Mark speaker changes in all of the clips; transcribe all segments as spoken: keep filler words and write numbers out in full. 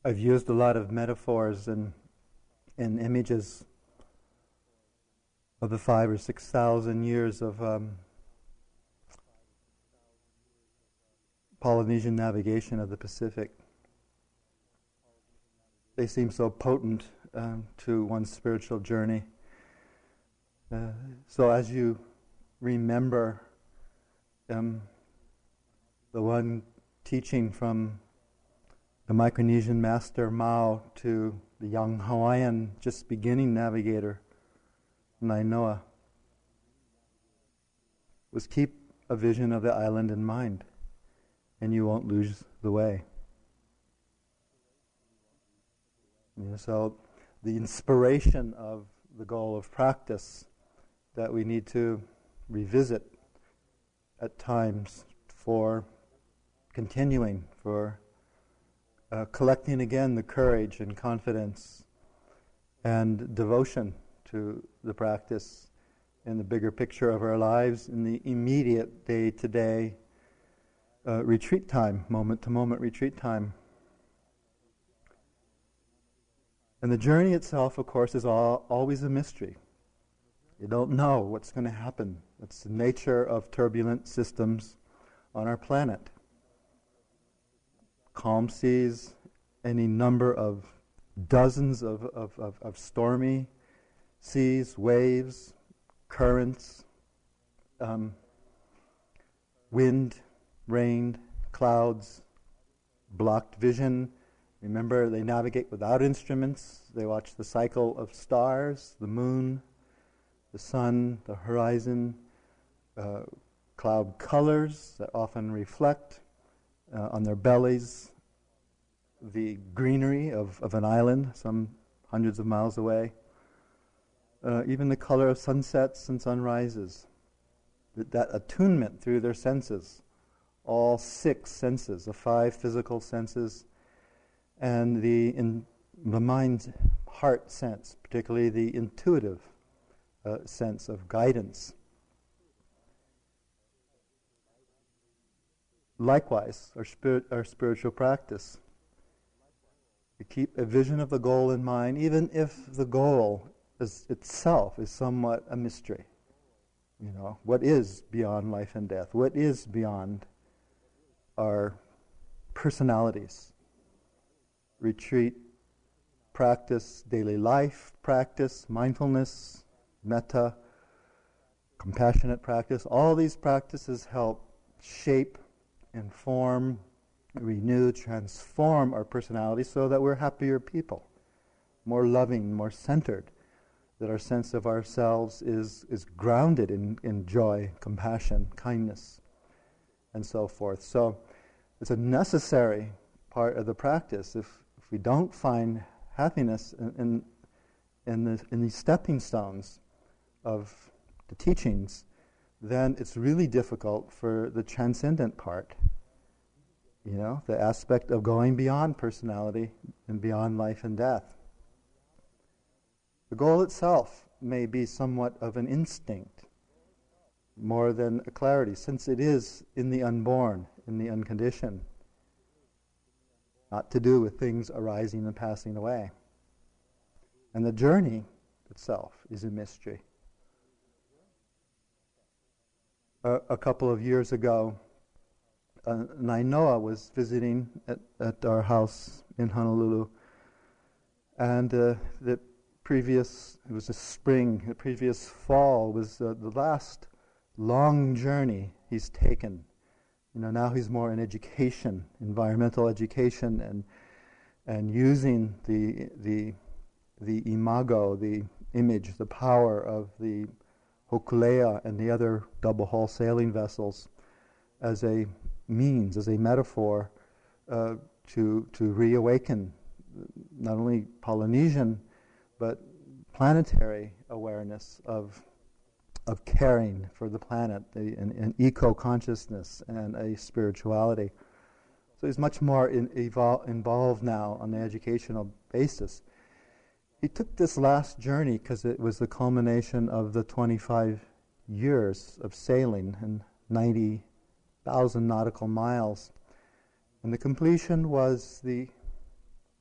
Speaker 1: I've used a lot of metaphors and, and images of the five or six thousand years of um, Polynesian navigation of the Pacific. They seem so potent um, to one's spiritual journey. Uh, so as you remember um, the one teaching from the Micronesian master Mao to the young Hawaiian just beginning navigator Nainoa was keep a vision of the island in mind and you won't lose the way. You know, so the inspiration of the goal of practice that we need to revisit at times for continuing, for uh, collecting again the courage and confidence and devotion to the practice in the bigger picture of our lives, in the immediate day-to-day uh, retreat time, moment-to-moment retreat time. And the journey itself, of course, is all, always a mystery. You don't know what's going to happen. It's the nature of turbulent systems on our planet. Calm seas, any number of dozens of, of, of, of stormy seas, waves, currents, um, wind, rain, clouds, blocked vision. Remember, they navigate without instruments. They watch the cycle of stars, the moon, the sun, the horizon, uh, cloud colors that often reflect uh, on their bellies the greenery of, of an island some hundreds of miles away. Uh, even the color of sunsets and sunrises. That, that attunement through their senses, all six senses, the five physical senses, and the in the mind's heart sense, particularly the intuitive uh, sense of guidance. Likewise, our spirit, our spiritual practice. We keep a vision of the goal in mind, even if the goal is itself is somewhat a mystery. You know, what is beyond life and death? What is beyond our personalities? Retreat, practice, daily life practice, mindfulness, metta, compassionate practice. All these practices help shape, inform, renew, transform our personality so that we're happier people, more loving, more centered, that our sense of ourselves is, is grounded in, in joy, compassion, kindness, and so forth. So it's a necessary part of the practice. If If we don't find happiness in in, in, the, in these stepping stones of the teachings, then it's really difficult for the transcendent part. You know, the aspect of going beyond personality and beyond life and death. The goal itself may be somewhat of an instinct, more than a clarity, since it is in the unborn, in the unconditioned. Not to do with things arising and passing away. And the journey itself is a mystery. Uh, a couple of years ago, uh, Nainoa was visiting at, at our house in Honolulu, and uh, the previous, it was a spring, the previous fall was uh, the last long journey he's taken. You know, now he's more in education, environmental education, and and using the the the imago, the image, the power of the Hokulea and the other double hull sailing vessels as a means, as a metaphor uh, to to reawaken not only Polynesian but planetary awareness of of caring for the planet, the, an, an eco-consciousness and a spirituality. So he's much more in, evol- involved now on the educational basis. He took this last journey because it was the culmination of the twenty-five years of sailing and ninety thousand nautical miles. And the completion was the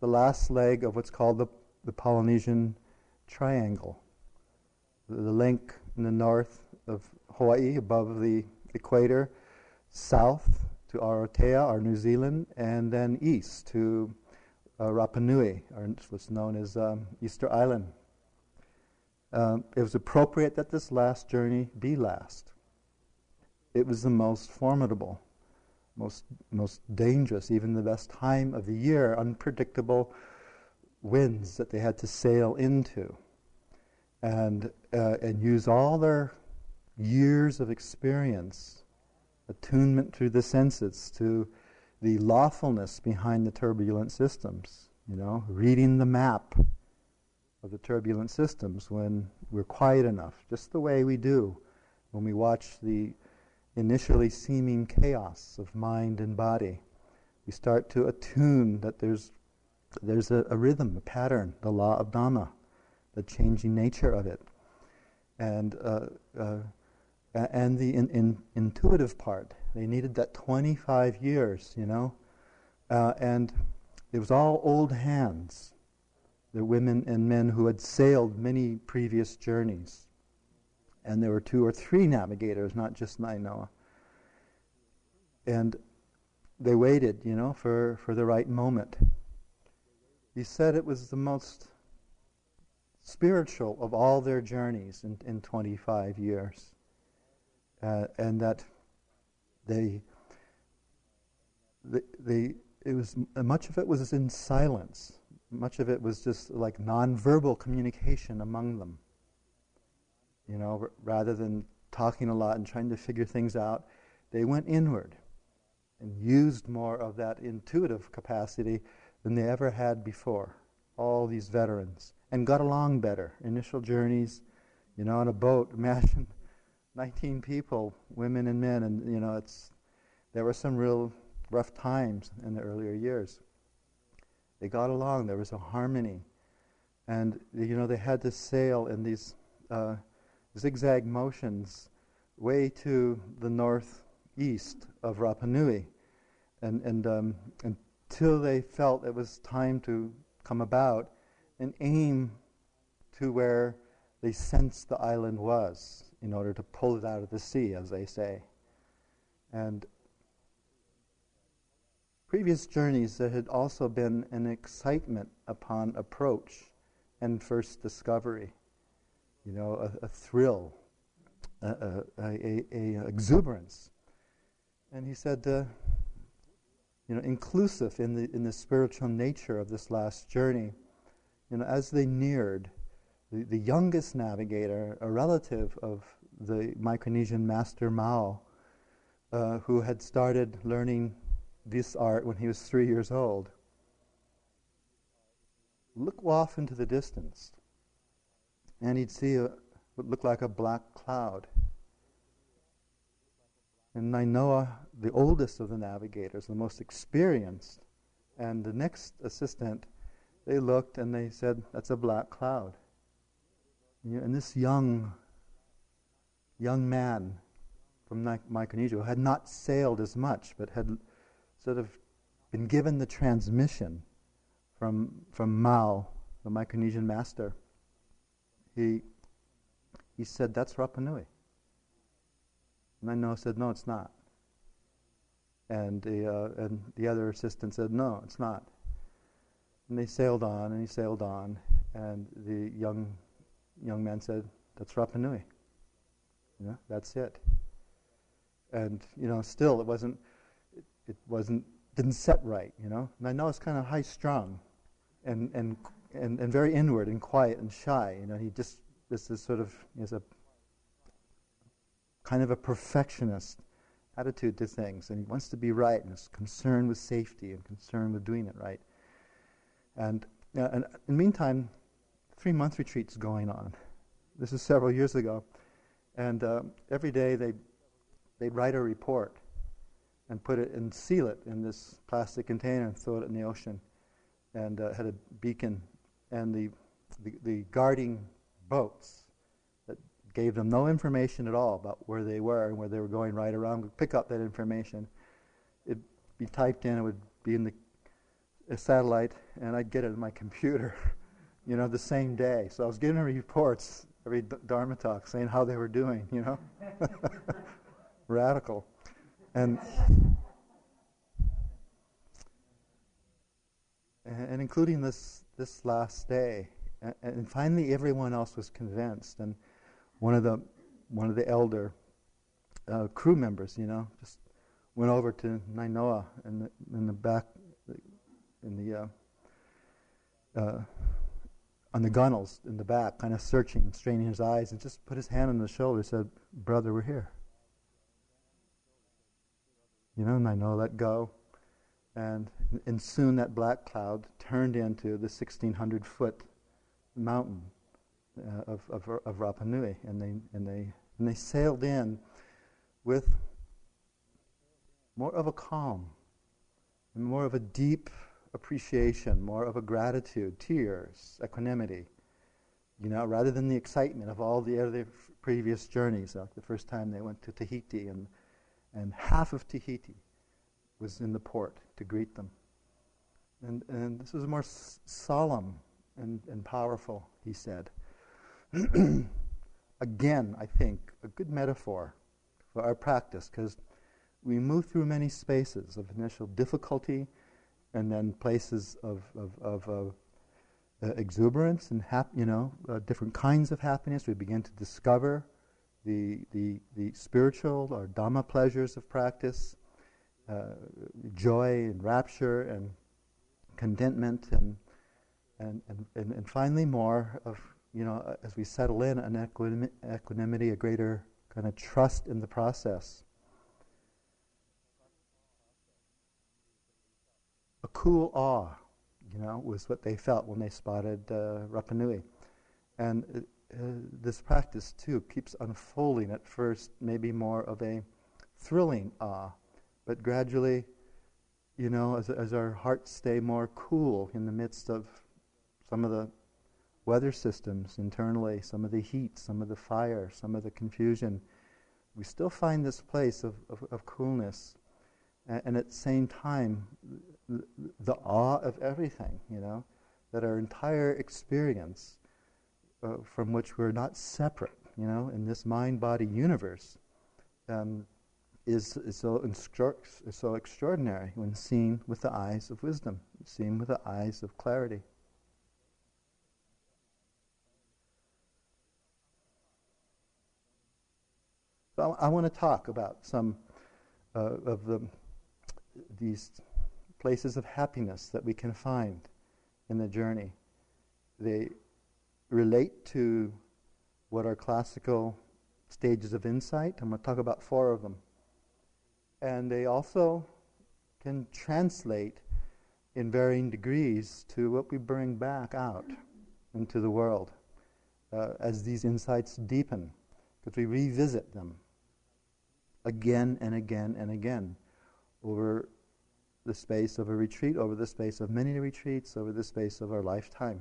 Speaker 1: the last leg of what's called the, the Polynesian Triangle. The, the link in the north of Hawaii above the equator, south to Aotearoa, or New Zealand, and then east to uh, Rapa Nui, or what's known as um, Easter Island. Um, it was appropriate that this last journey be last. It was the most formidable, most most dangerous, even the best time of the year, unpredictable winds that they had to sail into, and uh, and use all their years of experience, attunement through the senses to the lawfulness behind the turbulent systems. You know, reading the map of the turbulent systems when we're quiet enough, just the way we do when we watch the initially seeming chaos of mind and body. We start to attune that there's there's a, a rhythm, a pattern, the law of Dhamma, the changing nature of it, and uh, uh, and the in, in intuitive part. They needed that twenty-five years, you know, uh, and it was all old hands. The women and men who had sailed many previous journeys. And there were two or three navigators, not just Nainoa. And they waited, you know, for, for the right moment. He said it was the most spiritual of all their journeys in, in twenty-five years. Uh, and that they, they, they, it was, much of it was in silence. Much of it was just like non-verbal communication among them. You know, r- rather than talking a lot and trying to figure things out, they went inward and used more of that intuitive capacity than they ever had before. All these veterans, and got along better. Initial journeys, you know, on a boat. Imagine nineteen people, women and men, and you know, it's there were some real rough times in the earlier years. They got along. There was a harmony, and you know they had to sail in these uh, zigzag motions way to the northeast of Rapa Nui, and and um, until they felt it was time to come about and aim to where they sensed the island was, in order to pull it out of the sea, as they say. And previous journeys, there had also been an excitement upon approach and first discovery, you know, a, a thrill, a, a, a, a exuberance. And he said, uh, you know, inclusive in the in the spiritual nature of this last journey, you know, as they neared, the, the youngest navigator, a relative of the Micronesian master Mao, uh, who had started learning this art when he was three years old, look off into the distance, and he'd see a, what looked like a black cloud. And Nainoa, the oldest of the navigators, the most experienced, and the next assistant, they looked and they said, "That's a black cloud." And this young, young man from Micronesia, who had not sailed as much, but had sort of been given the transmission from from Mao, the Micronesian master. He he said, "That's Rapa Nui." And Nainoa said, "No, it's not." And the uh, and the other assistant said, "No, it's not." And they sailed on, and he sailed on, and the young young man said, "That's Rapa Nui. You know, that's it." And you know, still, it wasn't. It wasn't, didn't set right, you know. And I know it's kind of high-strung, and and and and very inward and quiet and shy. You know, he just this is sort of is a kind of a perfectionist attitude to things, and he wants to be right, and is concerned with safety and concerned with doing it right. And uh, and in the meantime, three-month retreats going on. This is several years ago, and uh, every day they they'd write a report and put it and seal it in this plastic container and throw it in the ocean, and uh, had a beacon, and the, the the guarding boats that gave them no information at all about where they were and where they were going right around would pick up that information. It'd be typed in, it would be in the a satellite, and I'd get it in my computer, you know, the same day. So I was getting reports every d- Dharma talk saying how they were doing, you know. Radical. And, and and including this this last day. And, and finally everyone else was convinced. And one of the one of the elder uh, crew members, you know, just went over to Nainoa in the, in the back, in the uh, uh, on the gunnels in the back, kind of searching, straining his eyes, and just put his hand on the shoulder and said, "Brother, we're here." You know, Nainoa let go, and and soon that black cloud turned into the sixteen hundred foot mountain uh, of, of of Rapa Nui, and they and they and they sailed in with more of a calm, and more of a deep appreciation, more of a gratitude, tears, equanimity, you know, rather than the excitement of all the other f- previous journeys. Like the first time they went to Tahiti, and and half of Tahiti was in the port to greet them. And and this was more s- solemn and, and powerful, he said. Again, I think, a good metaphor for our practice, because we move through many spaces of initial difficulty, and then places of, of, of uh, uh, exuberance and hap- you know, uh, different kinds of happiness. We begin to discover the the, the spiritual or Dhamma pleasures of practice, uh, joy and rapture and contentment, and and, and, and and finally more of, you know, uh, as we settle in, an equanimi- equanimity, a greater kind of trust in the process. A cool awe, you know, was what they felt when they spotted uh, Rapa Nui. And uh, uh, this practice, too, keeps unfolding. At first, maybe more of a thrilling awe, but gradually, you know, as, as our hearts stay more cool in the midst of some of the weather systems internally, some of the heat, some of the fire, some of the confusion, we still find this place of, of, of coolness. A- and at the same time, th- the awe of everything, you know, that our entire experience, uh, from which we're not separate, you know, in this mind-body universe, um, is, is, so instru- is so extraordinary when seen with the eyes of wisdom, seen with the eyes of clarity. So I, I want to talk about some uh, of the these places of happiness that we can find in the journey. They relate to what are classical stages of insight. I'm going to talk about four of them. And they also can translate in varying degrees to what we bring back out into the world uh, as these insights deepen, because we revisit them again and again and again over the space of a retreat, over the space of many retreats, over the space of our lifetime.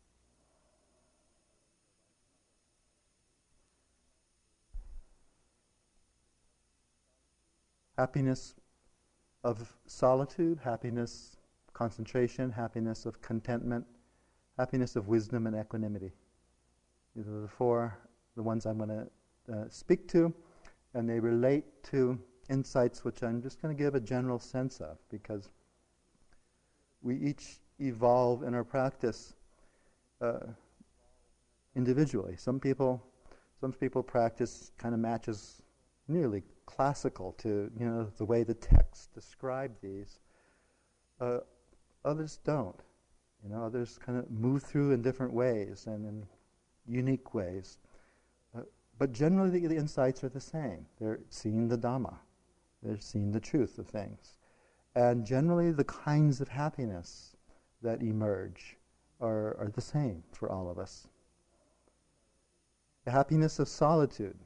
Speaker 1: Happiness of solitude, happiness, concentration, happiness of contentment, happiness of wisdom and equanimity. These are the four, the ones I'm going to uh, speak to, and they relate to insights which I'm just going to give a general sense of, because we each evolve in our practice uh, individually. Some people, some people practice kind of matches nearly classical to, you know, the way the texts describe these. Uh, others don't. You know, others kind of move through in different ways and in unique ways. Uh, but generally the, the insights are the same. They're seeing the Dhamma. They're seeing the truth of things. And generally the kinds of happiness that emerge are, are the same for all of us. The happiness of solitude,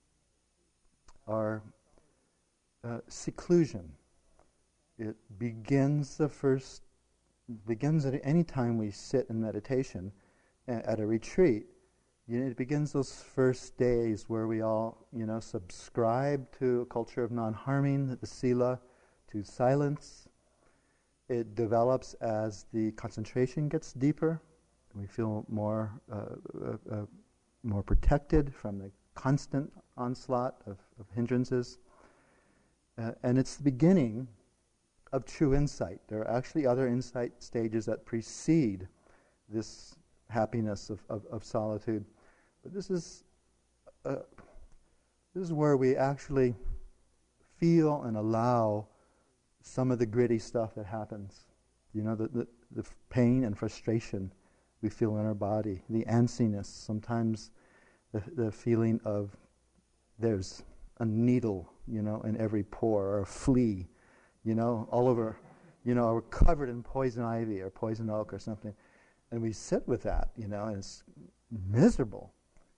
Speaker 1: or uh, seclusion. It begins the first, begins at any time we sit in meditation uh, at a retreat. You know, it begins those first days where we all, you know, subscribe to a culture of non-harming, the sila, to silence, It develops as the concentration gets deeper. We feel more, uh, uh, uh, more protected from the constant onslaught of, of hindrances. Uh, and it's the beginning of true insight. There are actually other insight stages that precede this happiness of, of, of solitude. But this is, uh, this is where we actually feel and allow some of the gritty stuff that happens. You know, the, the, the f- pain and frustration we feel in our body, the antsiness, sometimes the, the feeling of there's a needle, you know, in every pore, or a flea, you know, all over, you know, we're covered in poison ivy or poison oak or something. And we sit with that, you know, and it's miserable.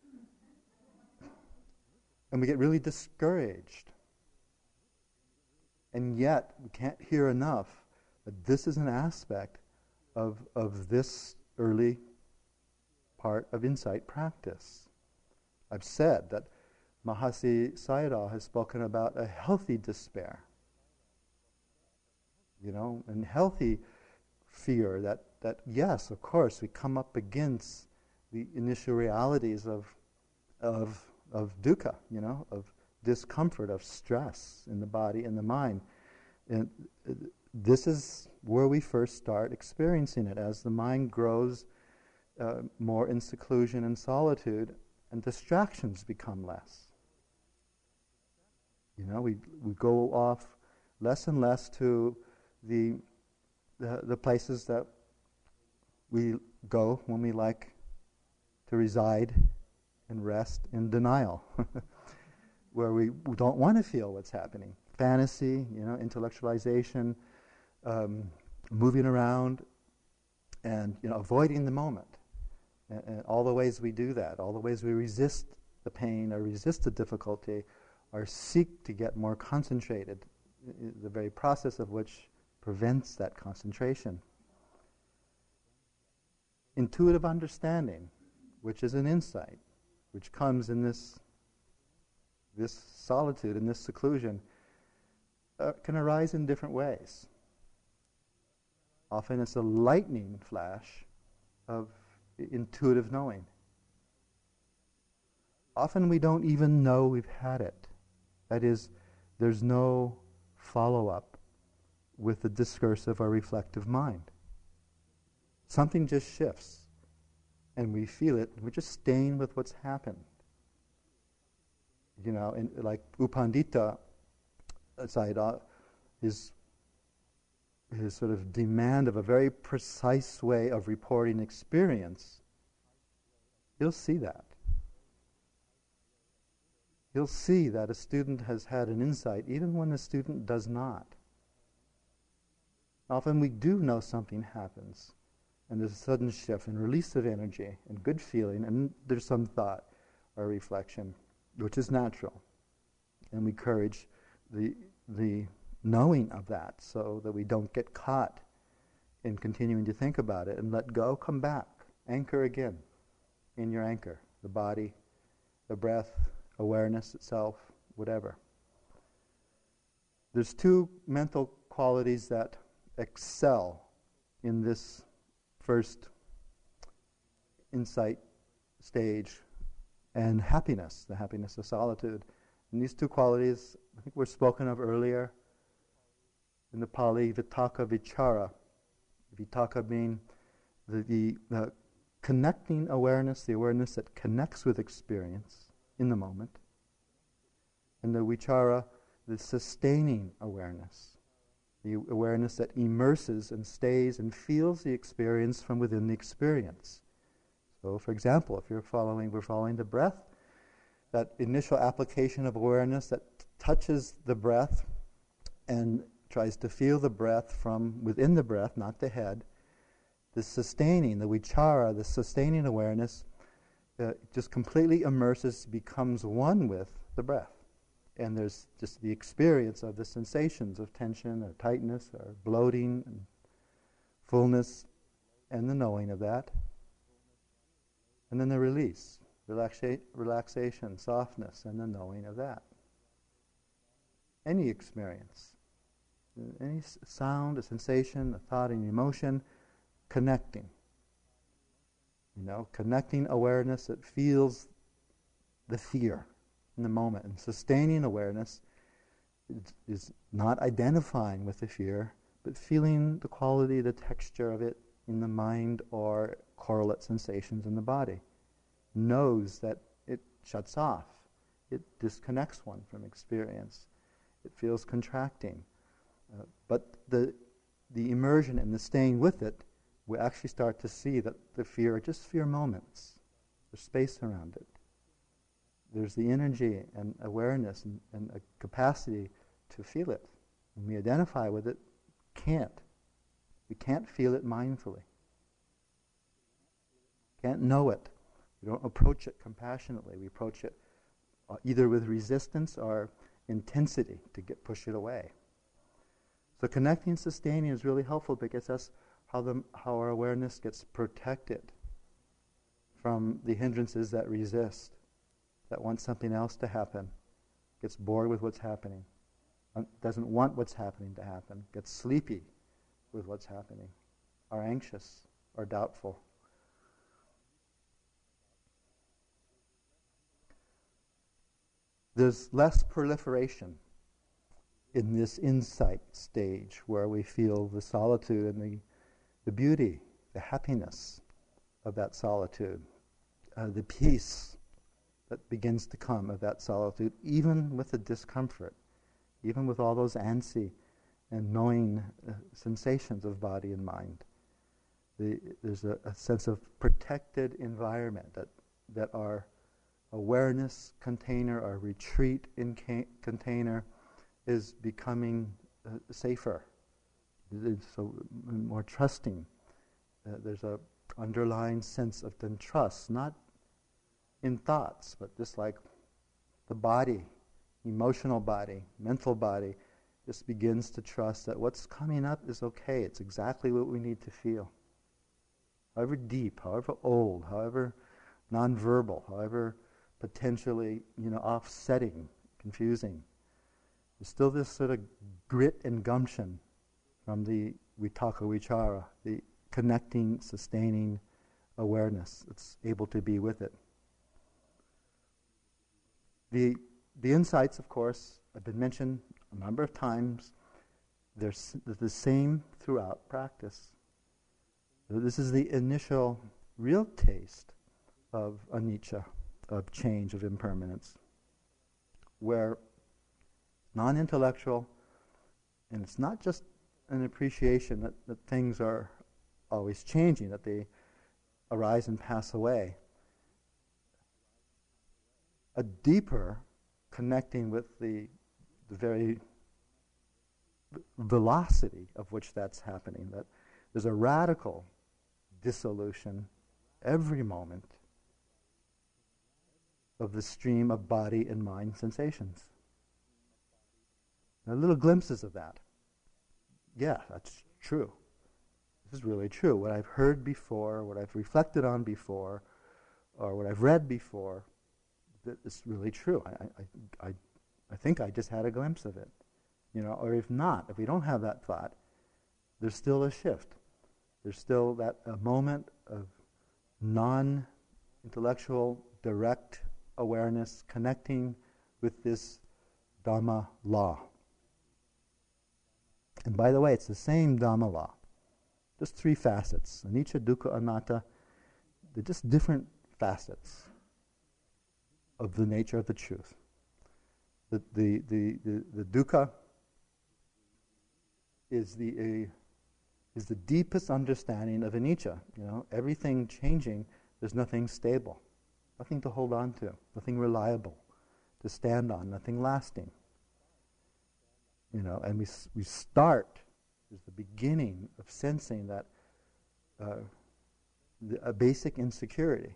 Speaker 1: And we get really discouraged. And yet, we can't hear enough that this is an aspect of, of this early part of insight practice. I've said that Mahasi Sayadaw has spoken about a healthy despair. You know, and healthy fear that, that, yes, of course, we come up against the initial realities of, of, of dukkha, you know, of discomfort, of stress in the body and the mind. And uh, this is where we first start experiencing it. As the mind grows uh, more in seclusion and solitude, and distractions become less. You know, we we go off less and less to the the, the places that we go when we like to reside and rest in denial, where we don't want to feel what's happening. Fantasy, you know, intellectualization, um, moving around, and you know, avoiding the moment. And, and all the ways we do that, all the ways we resist the pain or resist the difficulty, or seek to get more concentrated, I- the very process of which prevents that concentration. Intuitive understanding, which is an insight, which comes in this this solitude, in this seclusion, uh, can arise in different ways. Often it's a lightning flash of I- intuitive knowing. Often we don't even know we've had it. That is, there's no follow-up with the discursive or reflective mind. Something just shifts, and we feel it, and we're just staying with what's happened. You know, and like U Pandita Sayadaw, his, his sort of demand of a very precise way of reporting experience, he'll see that. He'll see that a student has had an insight, even when the student does not. Often we do know something happens, and there's a sudden shift and release of energy and good feeling, and there's some thought or reflection, which is natural. And we encourage the, the knowing of that so that we don't get caught in continuing to think about it, and let go, come back, anchor again in your anchor, the body, the breath, awareness itself, whatever. There's two mental qualities that excel in this first insight stage, and happiness, the happiness of solitude. And these two qualities, I think, were spoken of earlier in the Pali, Vitakka Vichara. Vitakka being the, the, the connecting awareness, the awareness that connects with experience in the moment, and the Vichara, the sustaining awareness, the awareness that immerses and stays and feels the experience from within the experience. So, for example, if you're following, we're following the breath, that initial application of awareness that t- touches the breath and tries to feel the breath from within the breath, not the head. The sustaining, the vichara, the sustaining awareness, uh, just completely immerses, becomes one with the breath. And there's just the experience of the sensations of tension or tightness or bloating and fullness, and the knowing of that. And then the release, relaxa- relaxation, softness, and the knowing of that. Any experience. Any s- sound, a sensation, a thought, an emotion, connecting. You know, connecting awareness that feels the fear in the moment. And sustaining awareness is, is not identifying with the fear, but feeling the quality, the texture of it in the mind or correlate sensations in the body. Knows that it shuts off. It disconnects one from experience. It feels contracting. Uh, but the the immersion and the staying with it, we actually start to see that the fear are just fear moments. There's space around it. There's the energy and awareness and, and a capacity to feel it. When we identify with it, can't. We can't feel it mindfully. Can't know it. We don't approach it compassionately. We approach it uh, either with resistance or intensity to get push it away. So connecting, sustaining is really helpful because that's how the how our awareness gets protected from the hindrances that resist, that want something else to happen, gets bored with what's happening, doesn't want what's happening to happen, gets sleepy with what's happening, are anxious, are doubtful. There's less proliferation in this insight stage where we feel the solitude and the, the beauty, the happiness of that solitude, uh, the peace that begins to come of that solitude, even with the discomfort, even with all those antsy and knowing uh, sensations of body and mind. The, there's a, a sense of protected environment that, that our awareness container, our retreat in ca- container, is becoming uh, safer, it's so more trusting. Uh, there's a underlying sense of then trust, not in thoughts, but just like the body, emotional body, mental body, just begins to trust that what's coming up is okay. It's exactly what we need to feel. However deep, however old, however nonverbal, however potentially, you know, offsetting, confusing. There's still this sort of grit and gumption from the Vitaka Vichara, the connecting, sustaining awareness that's able to be with it. The the insights, of course, have been mentioned a number of times. They're, s- they're the same throughout practice. So this is the initial real taste of anicca, of change, of impermanence, where non-intellectual, and it's not just an appreciation that, that things are always changing, that they arise and pass away. A deeper connecting with the, the very velocity of which that's happening, that there's a radical dissolution every moment of the stream of body and mind sensations. Now, little glimpses of that. Yeah, that's true. This is really true. What I've heard before, what I've reflected on before, or what I've read before, that is really true. I, I, I, I think I just had a glimpse of it. You know, or if not, if we don't have that thought, there's still a shift. There's still that a moment of non-intellectual, direct awareness connecting with this Dhamma law. And by the way, it's the same Dhamma law. Just three facets. Anicca, dukkha, anatta. They're just different facets of the nature of the truth. The the the the, the dukkha is the uh, is the deepest understanding of anicca. You know, everything changing. There's nothing stable, nothing to hold on to, nothing reliable to stand on, nothing lasting. You know, and we we start is the beginning of sensing that uh, the, a basic insecurity.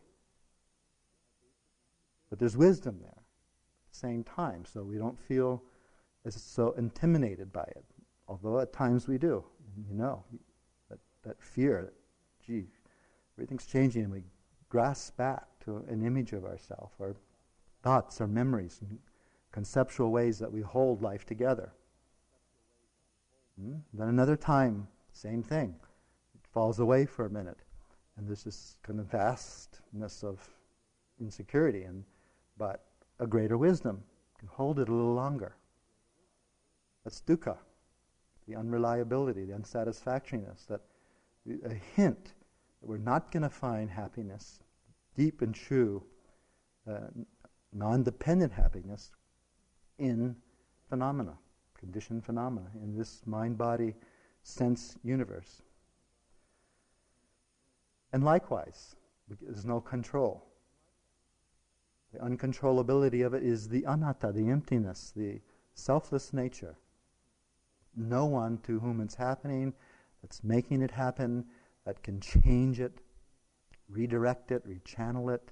Speaker 1: But there's wisdom there at the same time, so we don't feel as so intimidated by it. Although at times we do, you know, that, that fear, that, gee, everything's changing, and we grasp back to an image of ourselves, our thoughts, our memories, and conceptual ways that we hold life together. Hmm? Then another time, same thing. It falls away for a minute. And there's this kind of vastness of insecurity, and but a greater wisdom can hold it a little longer. That's dukkha, the unreliability, the unsatisfactoriness, that a hint that we're not going to find happiness, deep and true, uh, non-dependent happiness in phenomena, conditioned phenomena, in this mind-body sense universe. And likewise, there's no control. The uncontrollability of it is the anatta, the emptiness, the selfless nature. No one to whom it's happening, that's making it happen, that can change it, redirect it, rechannel it.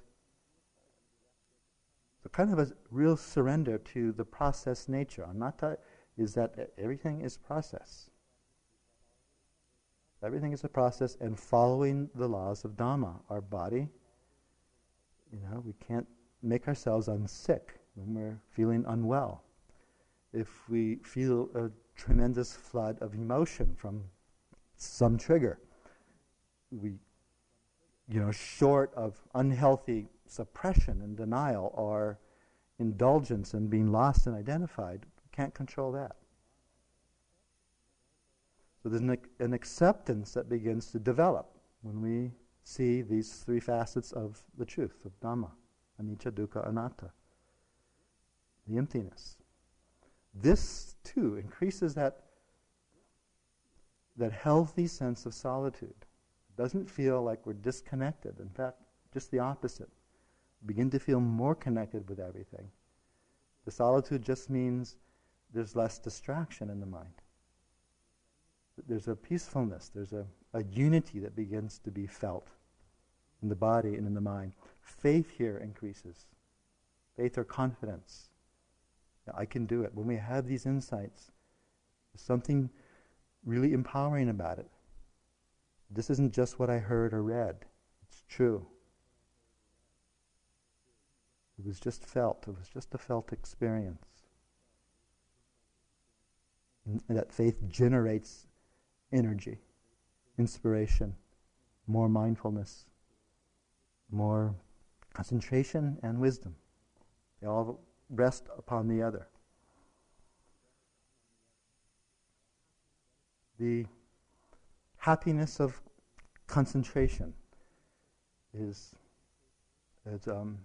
Speaker 1: So kind of a real surrender to the process nature. Anatta is that everything is process. Everything is a process, and following the laws of Dhamma. Our body, you know, we can't make ourselves unsick when we're feeling unwell. If we feel a tremendous flood of emotion from some trigger, we, you know, short of unhealthy suppression and denial or indulgence and being lost and identified, can't control that. So there's an, an acceptance that begins to develop when we see these three facets of the truth, of Dhamma, anicca, dukkha, anatta, the emptiness. This, too, increases that, that healthy sense of solitude. It doesn't feel like we're disconnected. In fact, just the opposite. We begin to feel more connected with everything. The solitude just means there's less distraction in the mind. There's a peacefulness, there's a, a unity that begins to be felt in the body and in the mind. Faith here increases. Faith or confidence. I can do it. When we have these insights, there's something really empowering about it. This isn't just what I heard or read. It's true. It was just felt. It was just a felt experience. And that faith generates energy, inspiration, more mindfulness, more concentration and wisdom. They all rest upon the other. The happiness of concentration is, is um,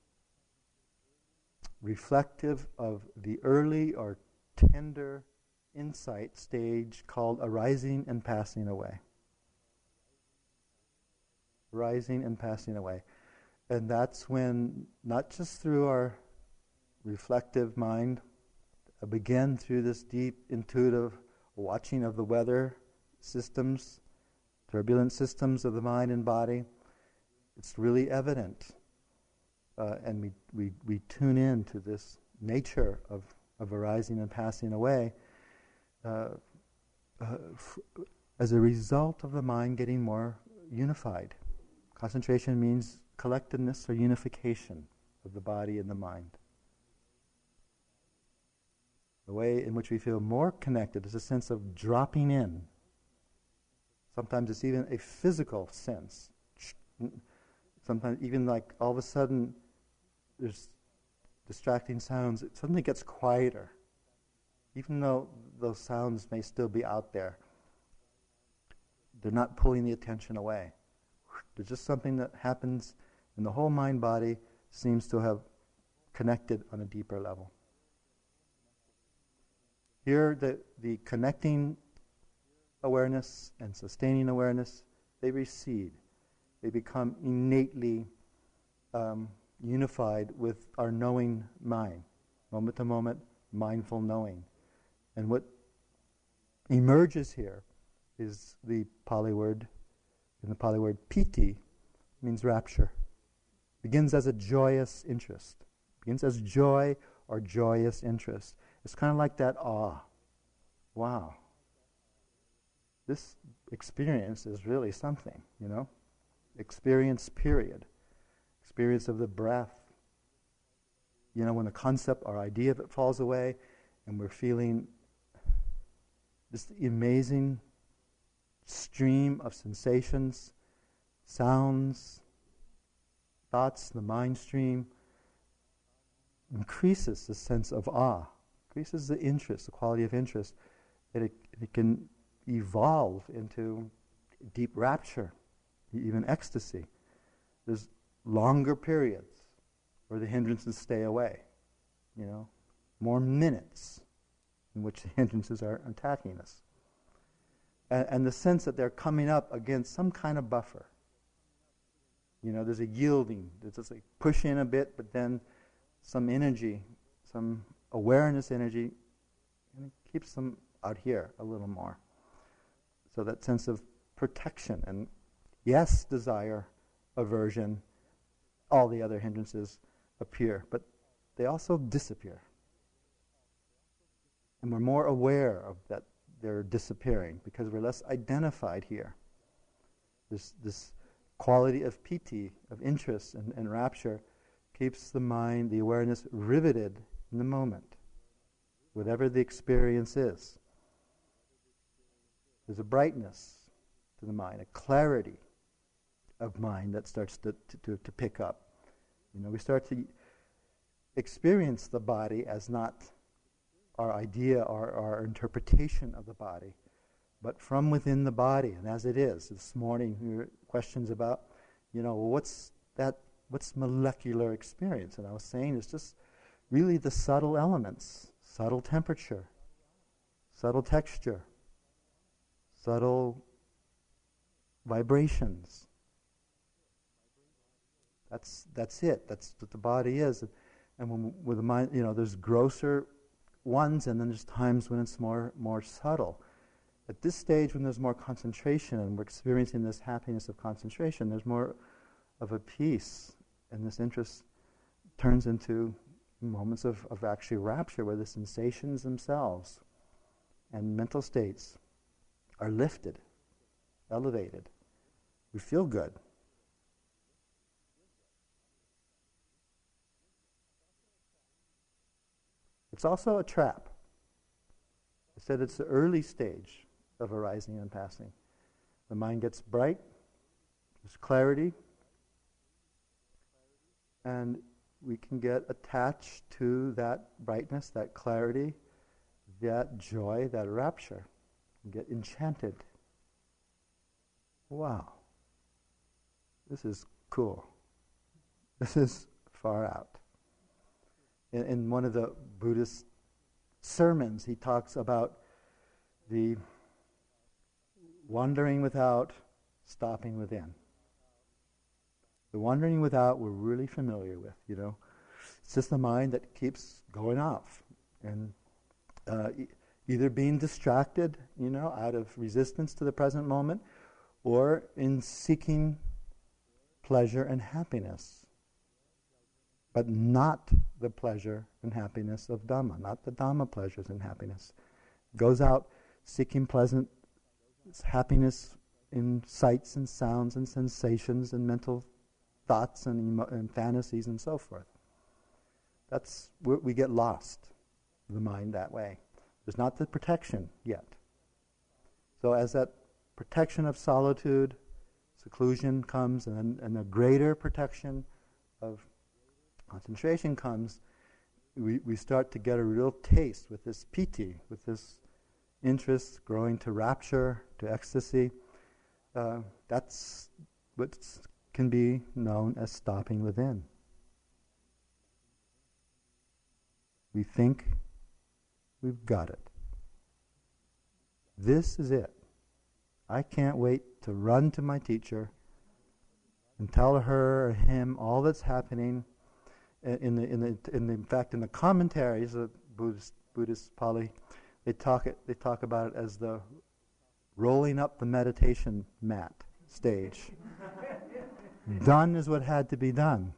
Speaker 1: reflective of the early or tender insight stage called arising and passing away. Arising and passing away. And that's when, not just through our reflective mind, again through this deep intuitive watching of the weather systems, turbulent systems of the mind and body, it's really evident. Uh, and we, we, we tune in to this nature of, of arising and passing away uh, uh, f- as a result of the mind getting more unified. Concentration means collectedness or unification of the body and the mind. The way in which we feel more connected is a sense of dropping in. Sometimes it's even a physical sense. Sometimes even like all of a sudden there's distracting sounds. It suddenly gets quieter. Even though those sounds may still be out there, they're not pulling the attention away. There's just something that happens, and the whole mind-body seems to have connected on a deeper level. Here, the, the connecting awareness and sustaining awareness, they recede. They become innately um, unified with our knowing mind, moment to moment, mindful knowing. And what emerges here is the Pali word, in the Pali word piti, means rapture. Begins as a joyous interest. Begins as joy or joyous interest. It's kind of like that awe. Wow. This experience is really something, you know. Experience, period. Experience of the breath. You know, when the concept or idea of it falls away and we're feeling this amazing stream of sensations, sounds, thoughts, the mind stream, increases the sense of awe, increases the interest, the quality of interest, that it, it can evolve into deep rapture, even ecstasy. There's longer periods where the hindrances stay away, you know, more minutes in which the hindrances are attacking us. And, and the sense that they're coming up against some kind of buffer. You know, there's a yielding, there's just like push in a bit, but then some energy, some awareness energy, and it keeps them out here a little more. So that sense of protection and, yes, desire, aversion, all the other hindrances appear, but they also disappear. And we're more aware of that they're disappearing because we're less identified here. This this quality of piti, of interest and, and rapture, keeps the mind, the awareness, riveted in the moment, whatever the experience is. There's a brightness to the mind, a clarity of mind that starts to, to, to pick up. You know, we start to experience the body as not our idea or our interpretation of the body, but from within the body and as it is. This morning, we were questions about, you know, well, what's that? What's molecular experience? And I was saying it's just really the subtle elements, subtle temperature, subtle texture, subtle vibrations. That's that's it. That's what the body is. And when with the mind, you know, there's grosser ones, and then there's times when it's more more subtle. At this stage, when there's more concentration, and we're experiencing this happiness of concentration, there's more of a peace, and this interest turns into moments of, of actually rapture, where the sensations themselves and mental states are lifted, elevated. We feel good. It's also a trap. I said it's the early stage of arising and passing. The mind gets bright, there's clarity, and we can get attached to that brightness, that clarity, that joy, that rapture, and get enchanted. Wow, this is cool. This is far out. In, in one of the Buddhist sermons, he talks about the wandering without, stopping within. The wandering without we're really familiar with, you know. It's just the mind that keeps going off and uh, e- either being distracted, you know, out of resistance to the present moment, or in seeking pleasure and happiness, but not the pleasure and happiness of Dhamma, not the Dhamma pleasures and happiness. Goes out seeking pleasant happiness in sights and sounds and sensations and mental thoughts and, emo- and fantasies and so forth. That's where we get lost, the mind, that way. There's not the protection yet. So as that protection of solitude, seclusion comes, and then and the greater protection of concentration comes, we, we start to get a real taste with this piti, with this interest growing to rapture, to ecstasy. Uh, that's what can be known as stopping within. We think we've got it. This is it. I can't wait to run to my teacher and tell her or him all that's happening. In the, in the, in the, in fact, in the commentaries of Buddhist, Buddhist Pali, they talk it, they talk about it as the rolling up the meditation mat stage. Done is what had to be done.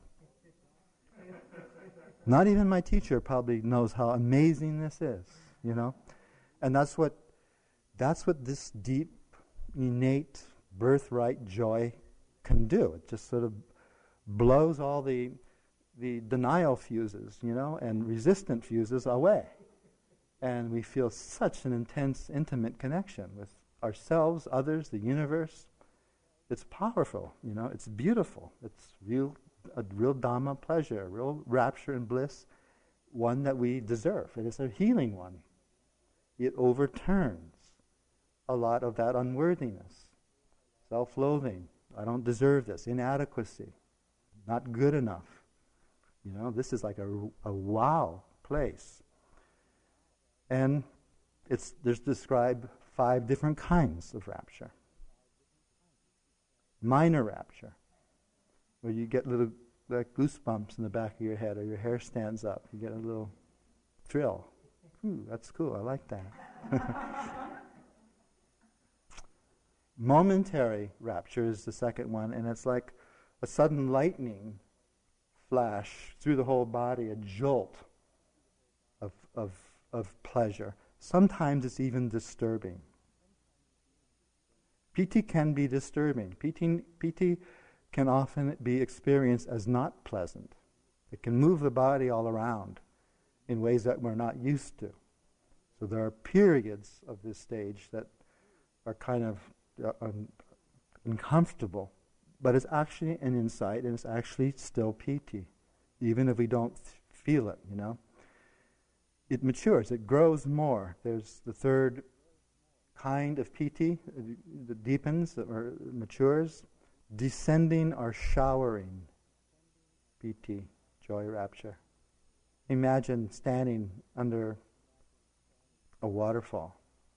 Speaker 1: Not even my teacher probably knows how amazing this is, you know, and that's what that's what this deep, innate, birthright joy can do. It just sort of blows all the the denial fuses, you know, and resistant fuses away. And we feel such an intense, intimate connection with ourselves, others, the universe. It's powerful, you know, it's beautiful. It's real, a real Dhamma pleasure, a real rapture and bliss, one that we deserve. It is a healing one. It overturns a lot of that unworthiness, self-loathing. I don't deserve this, inadequacy, not good enough. You know, this is like a, a wow place. And it's there's described five different kinds of rapture. Minor rapture, where you get little like goosebumps in the back of your head, or your hair stands up. You get a little thrill. Ooh, that's cool. I like that. Momentary rapture is the second one, and it's like a sudden lightning flash through the whole body, a jolt of of of pleasure. Sometimes it's even disturbing. Piti can be disturbing. Piti, piti can often be experienced as not pleasant. It can move the body all around in ways that we're not used to. So there are periods of this stage that are kind of uh, un- uncomfortable, but it's actually an insight, and it's actually still piti, even if we don't th- feel it, you know. It matures, it grows more. There's the third kind of piti uh, that deepens or matures, descending or showering piti, joy, rapture. Imagine standing under a waterfall.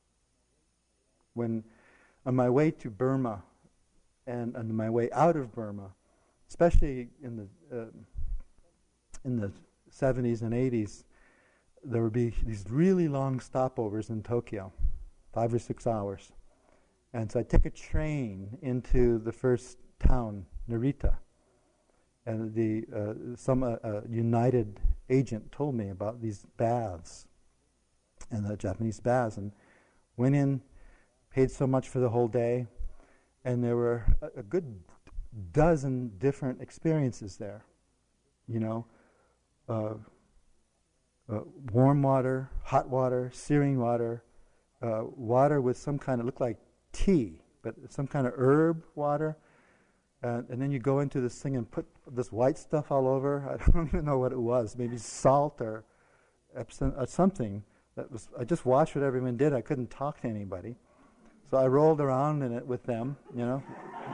Speaker 1: When on my way to Burma and on my way out of Burma, especially in the uh, in the seventies and eighties, there would be these really long stopovers in Tokyo, five or six hours. And so I'd take a train into the first town, Narita. And the uh, some uh, uh, United agent told me about these baths, and the Japanese baths, and went in, paid so much for the whole day, and there were a, a good dozen different experiences there. You know, uh, uh, warm water, hot water, searing water, uh, water with some kind of, looked like tea, but some kind of herb water. Uh, and then you go into this thing and put this white stuff all over. I don't even know what it was. Maybe salt or, Epsom, or something. That was. I just watched what everyone did. I couldn't talk to anybody. So I rolled around in it with them, you know.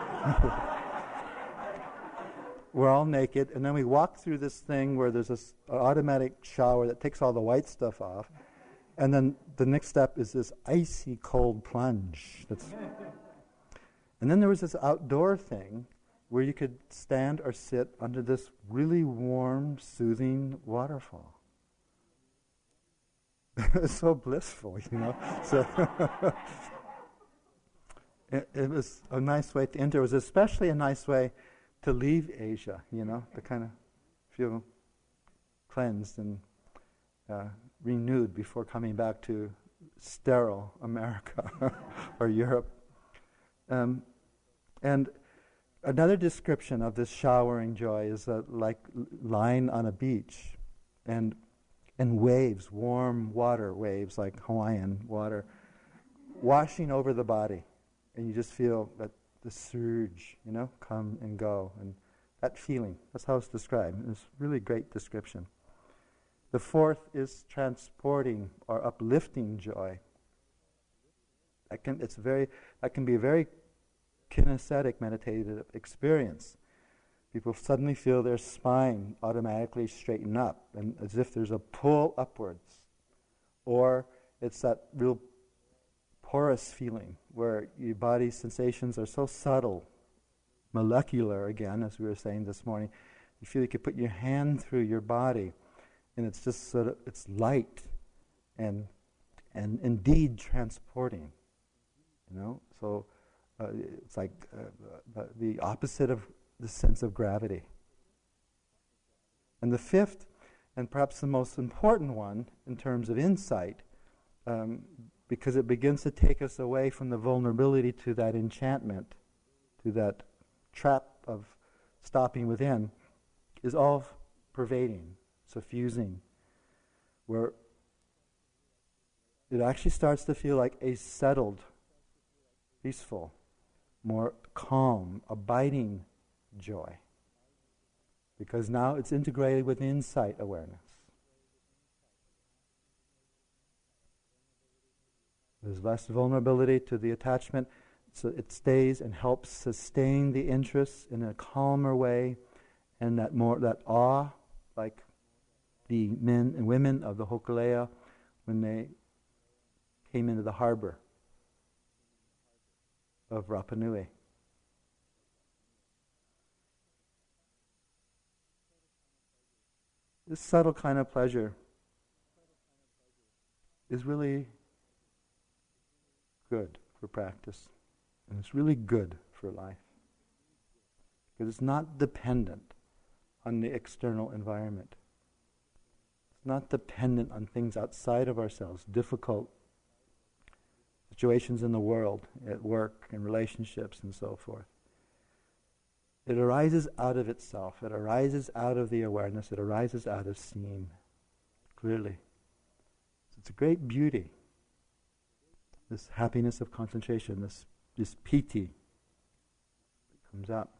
Speaker 1: We're all naked. And then we walk through this thing where there's this automatic shower that takes all the white stuff off. And then the next step is this icy cold plunge. That's and then there was this outdoor thing where you could stand or sit under this really warm, soothing waterfall. It was so blissful, you know. So it, it was a nice way to enter. It was especially a nice way to leave Asia, you know, to kind of feel cleansed and uh, renewed before coming back to sterile America or Europe. Um, and another description of this showering joy is uh, like l- lying on a beach and and waves, warm water waves like Hawaiian water, washing over the body. And you just feel that the surge, you know, come and go. And that feeling, that's how it's described. It's a really great description. The fourth is transporting or uplifting joy. That can, it's very, that can be a very kinesthetic meditative experience. People suddenly feel their spine automatically straighten up, and as if there's a pull upwards. Or it's that real porous feeling where your body's sensations are so subtle, molecular again, as we were saying this morning. You feel you could put your hand through your body, and it's just sort of, it's light and and indeed transporting. You know, so uh, it's like uh, the, the opposite of the sense of gravity. And the fifth, and perhaps the most important one in terms of insight, um, because it begins to take us away from the vulnerability to that enchantment, to that trap of stopping within, is all pervading, suffusing, where it actually starts to feel like a settled, peaceful, more calm, abiding joy. Because now it's integrated with insight awareness. There's less vulnerability to the attachment, so it stays and helps sustain the interest in a calmer way, and that more that awe, like the men and women of the Hokulea when they came into the harbor of Rapa Nui. This subtle kind of pleasure is really good for practice, and it's really good for life, because it's not dependent on the external environment. It's not dependent on things outside of ourselves, difficult situations in the world, at work, in relationships, and so forth. It arises out of itself. It arises out of the awareness. It arises out of seeing clearly. So it's a great beauty. This happiness of concentration, this this piti that comes up.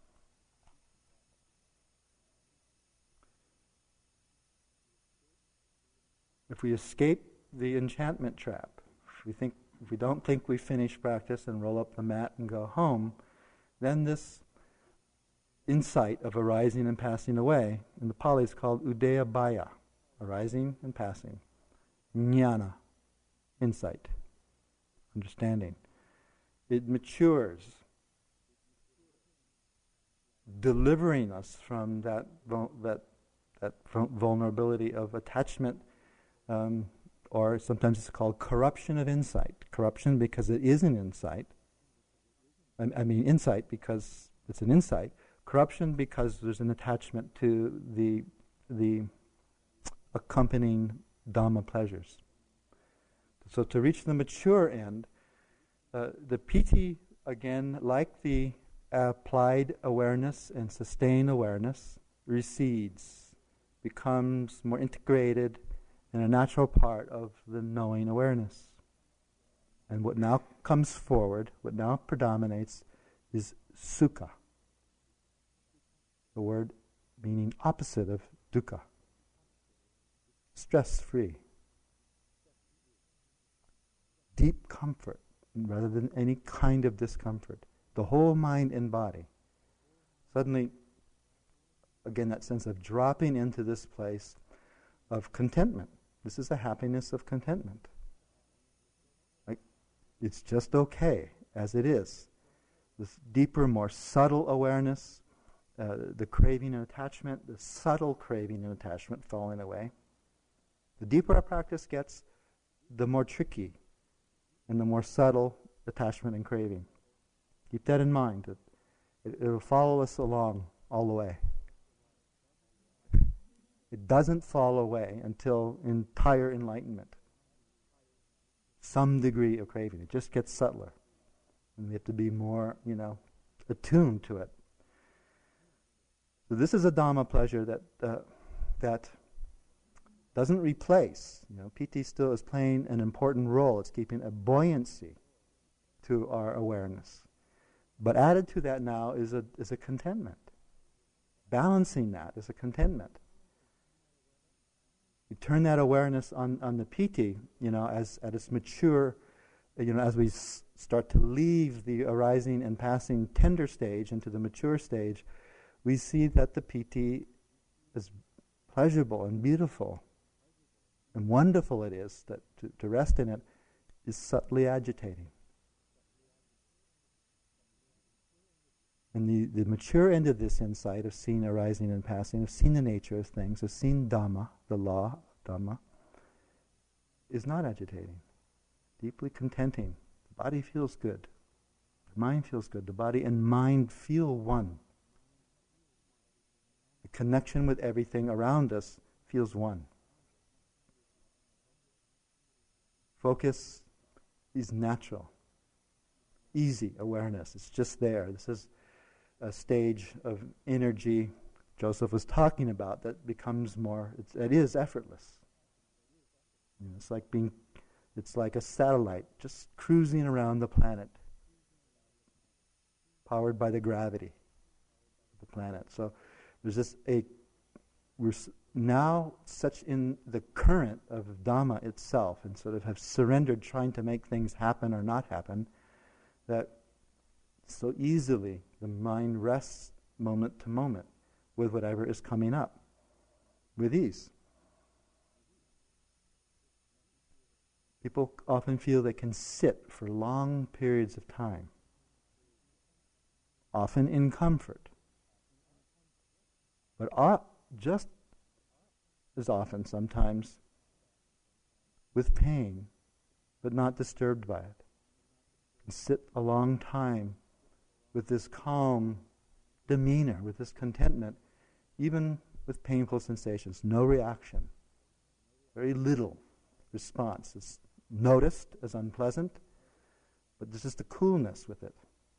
Speaker 1: If we escape the enchantment trap, if we think, if we don't think we finish practice and roll up the mat and go home, then this insight of arising and passing away, in the Pali is called udayabhaya, arising and passing, jnana, insight, understanding. It matures, delivering us from that vul- that that vulnerability of attachment, um, or sometimes it's called corruption of insight. Corruption because it is an insight. I, I mean insight because it's an insight. Corruption because there's an attachment to the the accompanying Dhamma pleasures. So to reach the mature end, uh, the piti, again, like the applied awareness and sustained awareness, recedes, becomes more integrated and a natural part of the knowing awareness. And what now comes forward, what now predominates, is sukha, the word meaning opposite of dukkha, stress-free, deep comfort rather than any kind of discomfort. The whole mind and body. Suddenly, again, that sense of dropping into this place of contentment. This is the happiness of contentment. Like, it's just okay as it is. This deeper, more subtle awareness, uh, the craving and attachment, the subtle craving and attachment falling away. The deeper our practice gets, the more tricky and the more subtle attachment and craving. Keep that in mind. It, it, it'll follow us along all the way. It doesn't fall away until entire enlightenment. Some degree of craving. It just gets subtler. And we have to be more, you know, attuned to it. So this is a Dhamma pleasure that uh, that doesn't replace. You know, piti still is playing an important role. It's keeping a buoyancy to our awareness. But added to that now is a is a contentment. Balancing that is a contentment. You turn that awareness on, on the piti, you know, as at its mature, you know, as we s- start to leave the arising and passing tender stage into the mature stage, we see that the piti is pleasurable and beautiful and wonderful it is, that to, to rest in it is subtly agitating. And the, the mature end of this insight of seeing arising and passing, of seeing the nature of things, of seeing Dhamma, the law of Dhamma, is not agitating, deeply contenting. The body feels good. The mind feels good. The body and mind feel one. The connection with everything around us feels one. Focus is natural. Easy awareness. It's just there. This is a stage of energy Joseph was talking about that becomes more, it's, it is effortless. You know, it's like being, It's like a satellite just cruising around the planet, powered by the gravity of the planet. So there's this a we're now such in the current of Dhamma itself, and sort of have surrendered trying to make things happen or not happen, that so easily the mind rests moment to moment with whatever is coming up with ease. People often feel they can sit for long periods of time, often in comfort, but uh, just as often sometimes with pain, but not disturbed by it. And sit a long time with this calm demeanor, with this contentment, even with painful sensations. No reaction, very little response. It's noticed as unpleasant, but there's just a coolness with it.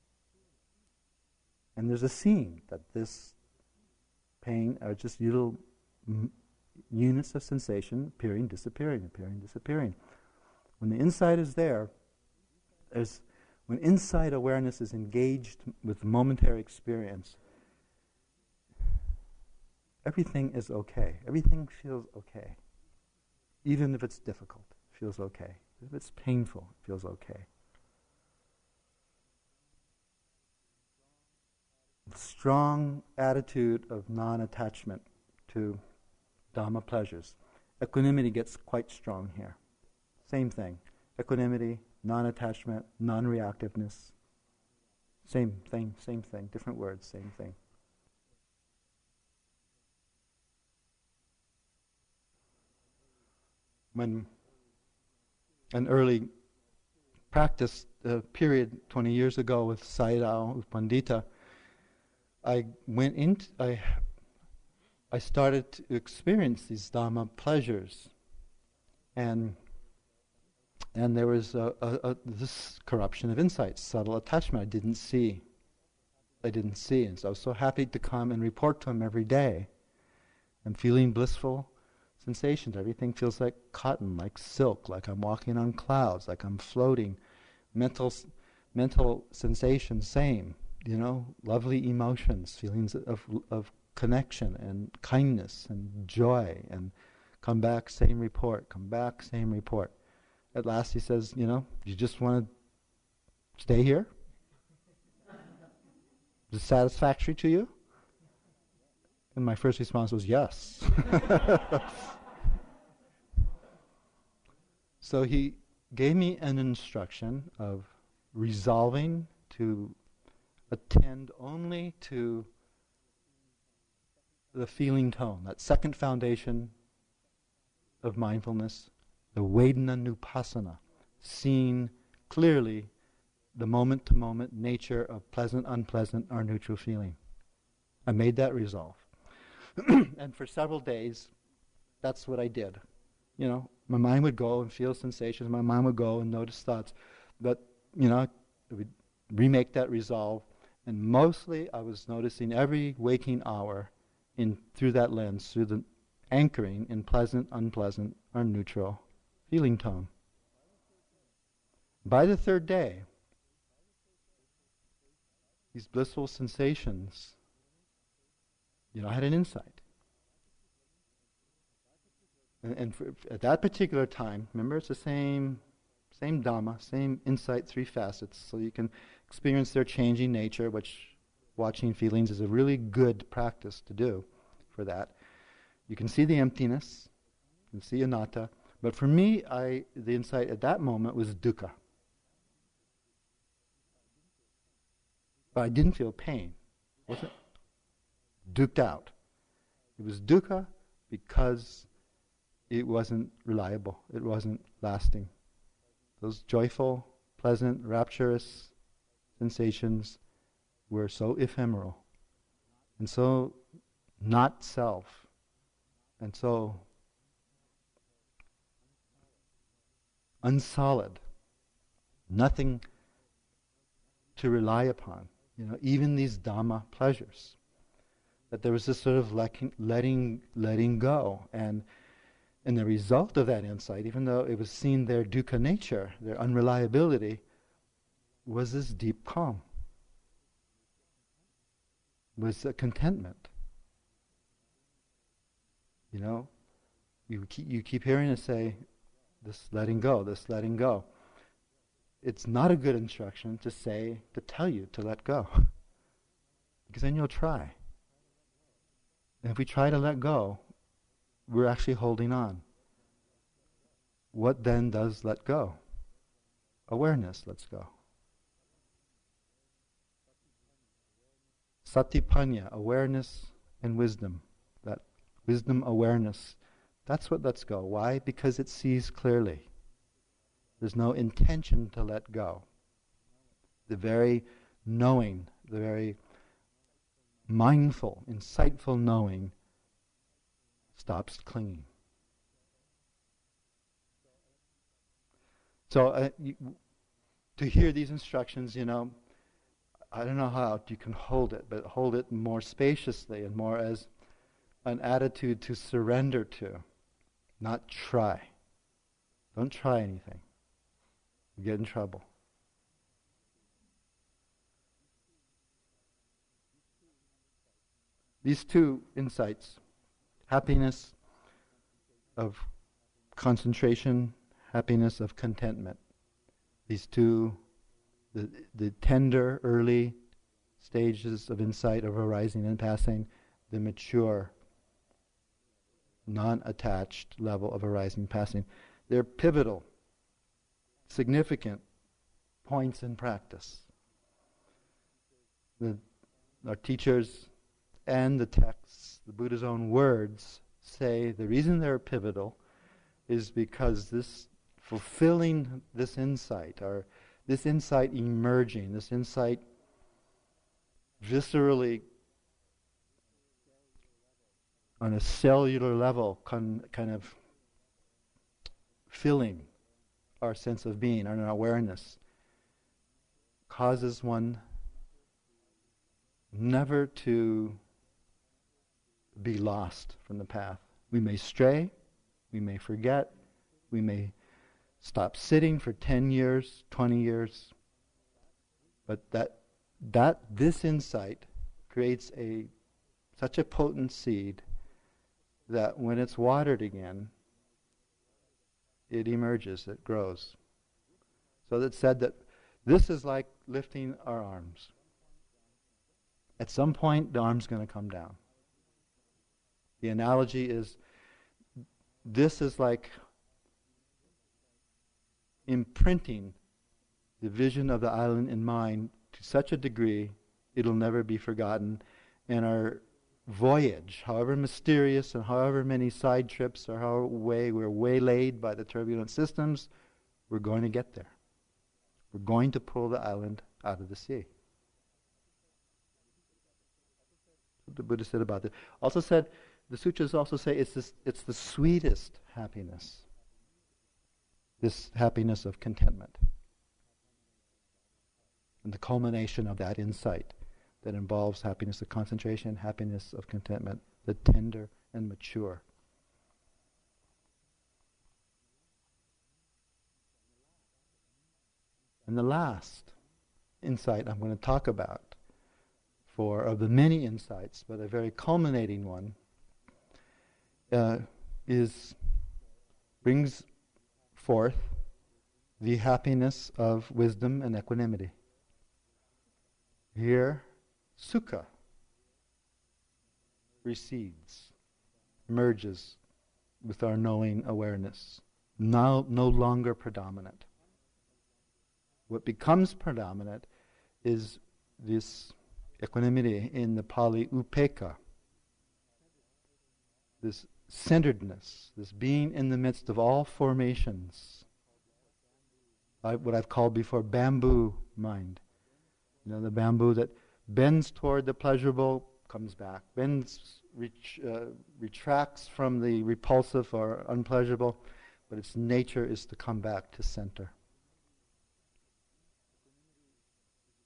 Speaker 1: And there's a scene that this pain are just little m- units of sensation appearing, disappearing, appearing, disappearing. When the insight is there, there's when insight awareness is engaged with momentary experience, everything is okay. Everything feels okay. Even if it's difficult, it feels okay. If it's painful, it feels okay. Strong attitude of non-attachment to Dhamma pleasures. Equanimity gets quite strong here. Same thing. Equanimity, non-attachment, non-reactiveness. Same thing, same thing. Different words, same thing. When an early practice uh, period twenty years ago with Sayadaw, with Pandita, I went into, I, I started to experience these Dhamma pleasures, and and there was a, a, a, this corruption of insight, subtle attachment I didn't see. I didn't see, and so I was so happy to come and report to him every day. I'm feeling blissful sensations. Everything feels like cotton, like silk, like I'm walking on clouds, like I'm floating. Mental, mental sensations, same. You know, lovely emotions, feelings of of connection and kindness and joy, and come back, same report, come back, same report. At last he says, you know, you just want to stay here? Is it satisfactory to you? And my first response was yes. So he gave me an instruction of resolving to attend only to the feeling tone, that second foundation of mindfulness, the Vedana Nupassana, seeing clearly the moment-to-moment nature of pleasant, unpleasant, or neutral feeling. I made that resolve. And for several days, that's what I did. You know, my mind would go and feel sensations, my mind would go and notice thoughts, but, you know, I would remake that resolve. And mostly I was noticing every waking hour in through that lens, through the anchoring in pleasant, unpleasant, or neutral feeling tone. By the third day, these blissful sensations, you know, I had an insight. And, and for, at that particular time, remember, it's the same, same Dhamma, same insight, three facets, so you can experience their changing nature, which watching feelings is a really good practice to do for that. You can see the emptiness, you can see anatta, but for me, I the insight at that moment was dukkha. But I didn't feel pain. Wasn't duked out. It was dukkha because it wasn't reliable. It wasn't lasting. Those joyful, pleasant, rapturous sensations were so ephemeral and so not self and so unsolid. Nothing to rely upon. You know, even these Dhamma pleasures. That there was this sort of letting, letting, letting go, and And the result of that insight, even though it was seen their dukkha nature, their unreliability, was this deep calm, was a contentment. You know, you keep, you keep hearing us say, this letting go, this letting go. It's not a good instruction to say, to tell you to let go. Because then you'll try. And if we try to let go, we're actually holding on. What then does let go? Awareness lets go. Satipanya, awareness and wisdom. That wisdom awareness, that's what lets go. Why? Because it sees clearly. There's no intention to let go. The very knowing, the very mindful, insightful knowing stops clinging. So uh, you, to hear these instructions, you know, I don't know how you can hold it, but hold it more spaciously and more as an attitude to surrender to, not try. Don't try anything. You get in trouble. These two insights, happiness of concentration, happiness of contentment, these two, the, the tender, early stages of insight of arising and passing, the mature, non-attached level of arising and passing, they're pivotal, significant points in practice. The, our teachers and the texts, the Buddha's own words, say the reason they're pivotal is because this fulfilling this insight, or this insight emerging, this insight viscerally on a cellular level con, kind of filling our sense of being, our awareness, causes one never to be lost from the path. We may stray, we may forget, we may stop sitting for ten years, twenty years, but that that this insight creates a such a potent seed that when it's watered again, it emerges, it grows. So it's said that this is like lifting our arms. At some point, the arm's going to come down. The analogy is, this is like imprinting the vision of the island in mind to such a degree it'll never be forgotten, and our voyage, however mysterious and however many side trips or however way we're waylaid by the turbulent systems, we're going to get there. We're going to pull the island out of the sea. What the Buddha said about it. Also said, the sutras also say it's this, it's the sweetest happiness. This happiness of contentment. And the culmination of that insight that involves happiness of concentration, happiness of contentment, the tender and mature. And the last insight I'm going to talk about, for of the many insights, but a very culminating one, uh, is brings forth the happiness of wisdom and equanimity. Here, sukha recedes, merges with our knowing awareness, now no longer predominant. What becomes predominant is this equanimity, in the Pali upekkha, this centeredness, this being in the midst of all formations, I, what I've called before bamboo mind. You know, the bamboo that bends toward the pleasurable, comes back, bends, ret- uh, retracts from the repulsive or unpleasurable, but its nature is to come back to center.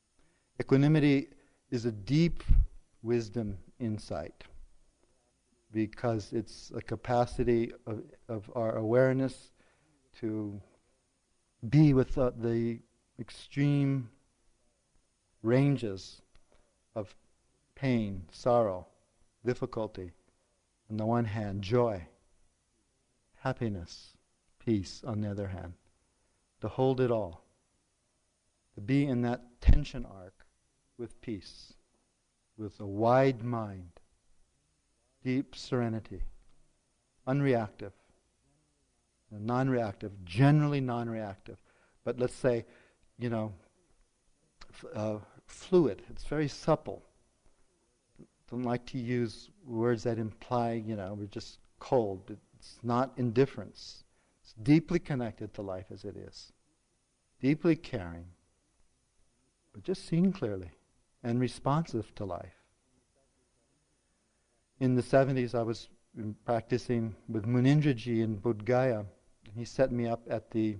Speaker 1: Equanimity is a deep wisdom insight because it's a capacity of, of our awareness to be with the, the extreme ranges of pain, sorrow, difficulty, on the one hand, joy, happiness, peace on the other hand, to hold it all, to be in that tension arc with peace, with a wide mind, deep serenity, unreactive, non-reactive, generally non-reactive, but let's say, you know, f- uh, fluid. It's very supple. Don't like to use words that imply, you know, we're just cold. It's not indifference. It's deeply connected to life as it is, deeply caring, but just seeing clearly and responsive to life. In the seventies, I was practicing with Munindraji in Bodh Gaya. He set me up at the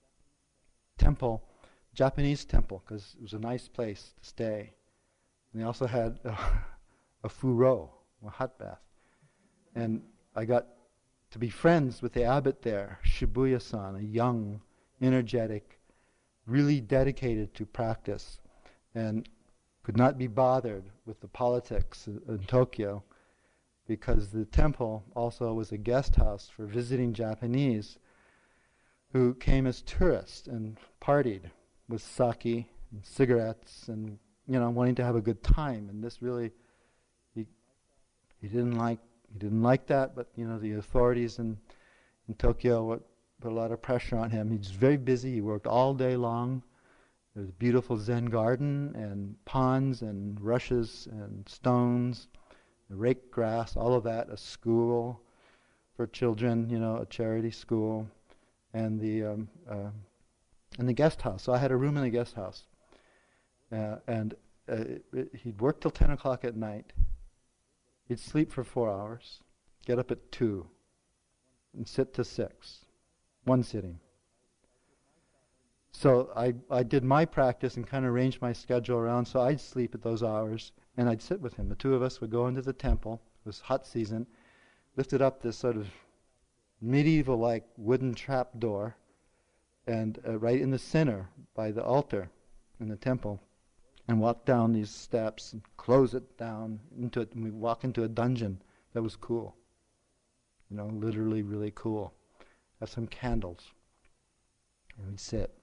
Speaker 1: temple, Japanese temple, because it was a nice place to stay. And they also had a, a furo, a hot bath. And I got to be friends with the abbot there, Shibuya-san, a young, energetic, really dedicated to practice, and could not be bothered with the politics in, in Tokyo, because the temple also was a guest house for visiting Japanese who came as tourists and partied with sake and cigarettes and, you know, wanting to have a good time. And this really, he he didn't like he didn't like that. But you know, the authorities in in Tokyo would put a lot of pressure on him. He was very busy. He worked all day long. There was a beautiful Zen garden and ponds and rushes and stones, rake grass, all of that. A school for children, you know, a charity school, and the um, uh, and the guest house. So I had a room in the guest house, uh, and uh, it, it, he'd work till ten o'clock at night. He'd sleep for four hours, get up at two, and sit to six, one sitting. So I I did my practice and kind of arranged my schedule around. So I'd sleep at those hours, and I'd sit with him. The two of us would go into the temple. It was hot season. Lifted up this sort of medieval-like wooden trap door, and uh, right in the center by the altar in the temple, and walk down these steps and close it down into it, and we walk into a dungeon. That was cool. You know, literally really cool. Have some candles, and we'd sit.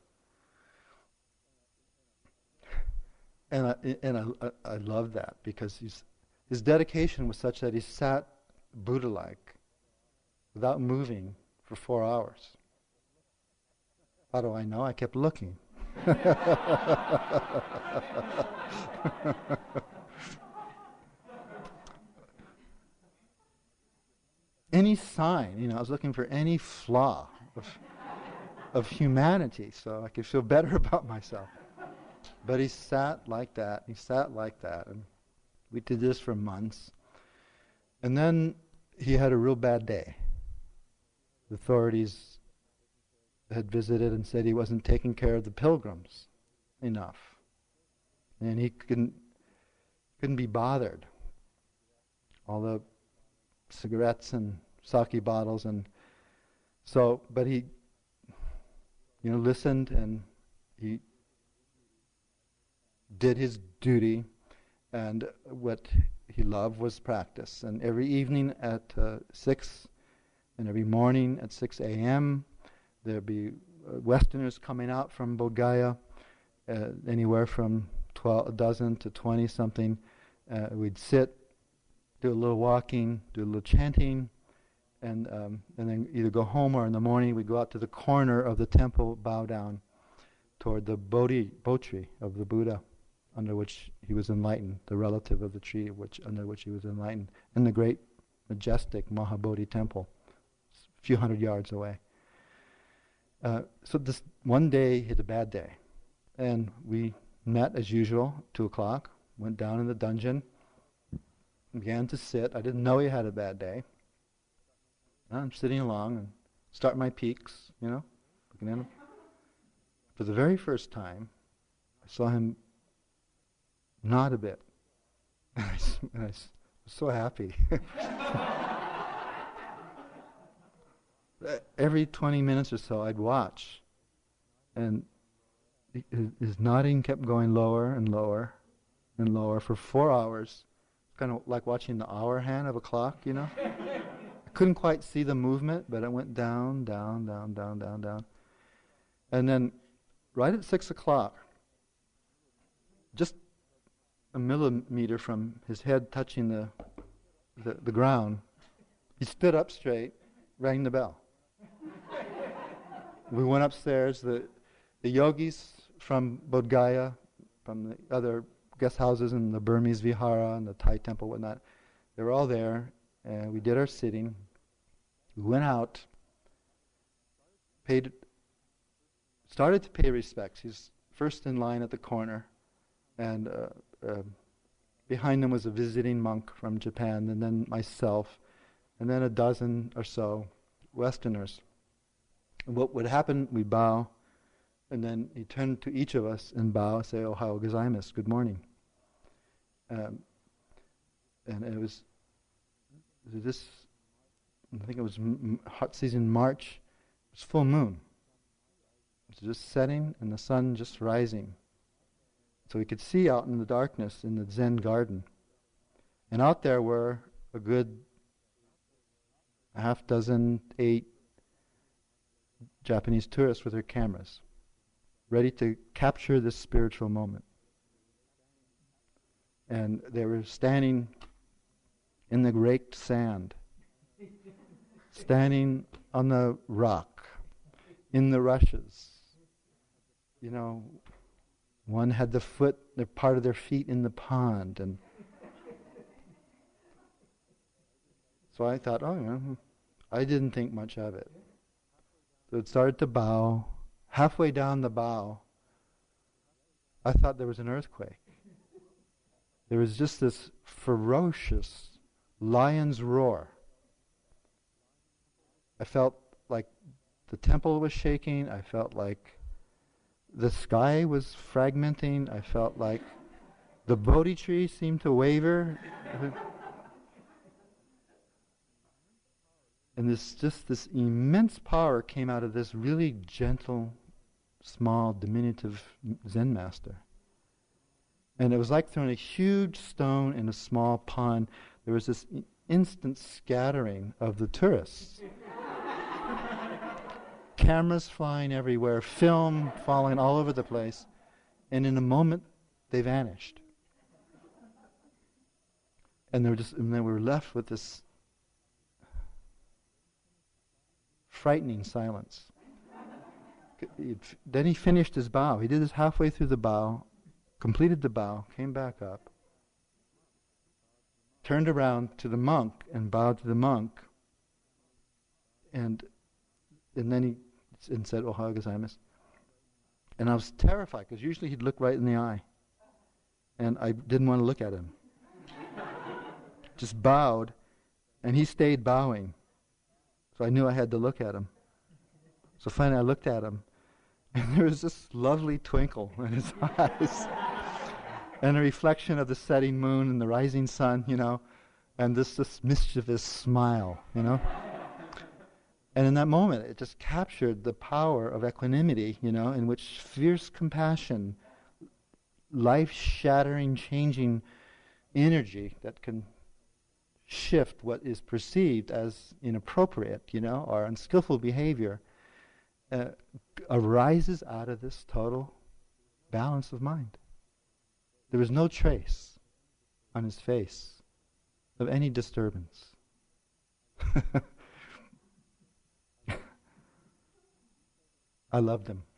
Speaker 1: And I and I I, I loved that because he's, his dedication was such that he sat Buddha-like, without moving, for four hours. How do I know? I kept looking. Any sign, you know, I was looking for any flaw of, of humanity so I could feel better about myself. But he sat like that, he sat like that, and we did this for months. And then he had a real bad day. The authorities had visited and said he wasn't taking care of the pilgrims enough. And he couldn't, couldn't be bothered. All the cigarettes and sake bottles, and so, but he, you know, listened, and he did his duty, and what he loved was practice. And every evening at uh, six, and every morning at six a.m., there'd be uh, Westerners coming out from Bodh Gaya, uh, anywhere from twelve, a dozen to twenty something. Uh, we'd sit, do a little walking, do a little chanting, and um, and then either go home, or in the morning we'd go out to the corner of the temple, bow down toward the Bodhi, Bo tree of the Buddha, under which he was enlightened, the relative of the tree which under which he was enlightened, in the great, majestic Mahabodhi temple, a few hundred yards away. Uh, so this one day hit a bad day, and we met as usual, two o'clock, went down in the dungeon, began to sit. I didn't know he had a bad day. I'm sitting along and start my peaks, you know, looking at him. For the very first time, I saw him nod a bit. And I, and I was so happy. Every twenty minutes or so, I'd watch, and his, his nodding kept going lower and lower and lower for four hours. Kind of like watching the hour hand of a clock, you know. I couldn't quite see the movement, but it went down, down, down, down, down, down, and then right at six o'clock, just a millimeter from his head touching the, the the ground, he stood up straight, rang the bell. We went upstairs. The the yogis from Bodh Gaya, from the other guest houses in the Burmese Vihara and the Thai temple, whatnot, they were all there, and we did our sitting. We went out, paid, started to pay respects. He's first in line at the corner, and uh, uh, behind him was a visiting monk from Japan, and then myself, and then a dozen or so Westerners. And what would happen, we bow, and then he turned to each of us and bow, say, "Ohayou gozaimasu," good morning. Um, and it was this, I think it was m- hot season March, it was full moon. It was just setting and the sun just rising. So we could see out in the darkness in the Zen garden. And out there were a good half dozen, eight Japanese tourists with their cameras, ready to capture this spiritual moment. And they were standing in the raked sand, standing on the rock, in the rushes. You know, one had the foot, the part of their feet in the pond, and so I thought, oh, yeah, I didn't think much of it. So it started to bow. Halfway down the bow, I thought there was an earthquake. There was just this ferocious lion's roar. I felt like the temple was shaking. I felt like the sky was fragmenting. I felt like the Bodhi tree seemed to waver. And this just this immense power came out of this really gentle, small, diminutive Zen master. And it was like throwing a huge stone in a small pond. There was this I- instant scattering of the tourists. Cameras flying everywhere, film falling all over the place. And in a moment, they vanished. And they were just, and then we were left with this frightening silence. Then he finished his bow. He did this halfway through the bow, completed the bow, came back up, turned around to the monk and bowed to the monk, and and then he s- and said, "Ohayou gozaimasu." And I was terrified, because usually he'd look right in the eye, and I didn't want to look at him. Just bowed, and he stayed bowing. So I knew I had to look at him. So finally I looked at him, and there was this lovely twinkle in his eyes, and a reflection of the setting moon and the rising sun, you know, and this, this mischievous smile, you know. And in that moment, it just captured the power of equanimity, you know, in which fierce compassion, life-shattering, changing energy that can shift what is perceived as inappropriate, you know, or unskillful behavior, uh, arises out of this total balance of mind. There was no trace on his face of any disturbance. I loved him.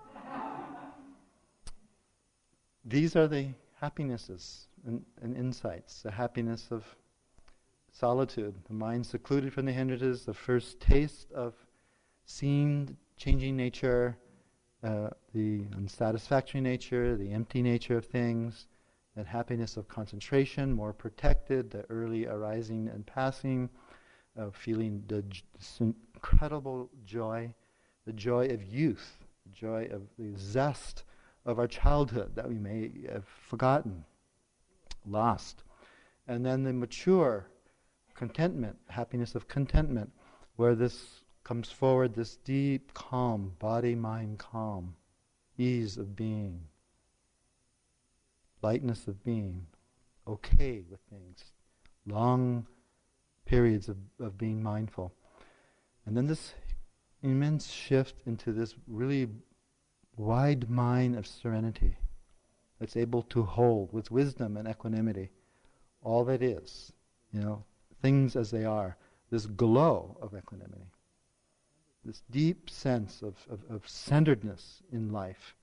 Speaker 1: These are the happinesses and, and insights, the happiness of solitude, the mind secluded from the hindrances, the first taste of seeing changing nature, uh, the unsatisfactory nature, the empty nature of things, that happiness of concentration, more protected, the early arising and passing, of feeling the j- this incredible joy, the joy of youth, the joy of the zest of our childhood that we may have forgotten, lost. And then the mature contentment, happiness of contentment, where this comes forward this deep calm, body-mind calm, ease of being, lightness of being, okay with things, long periods of, of being mindful. And then this immense shift into this really wide mind of serenity that's able to hold with wisdom and equanimity all that is, you know, things as they are, this glow of equanimity, this deep sense of, of, of centeredness in life.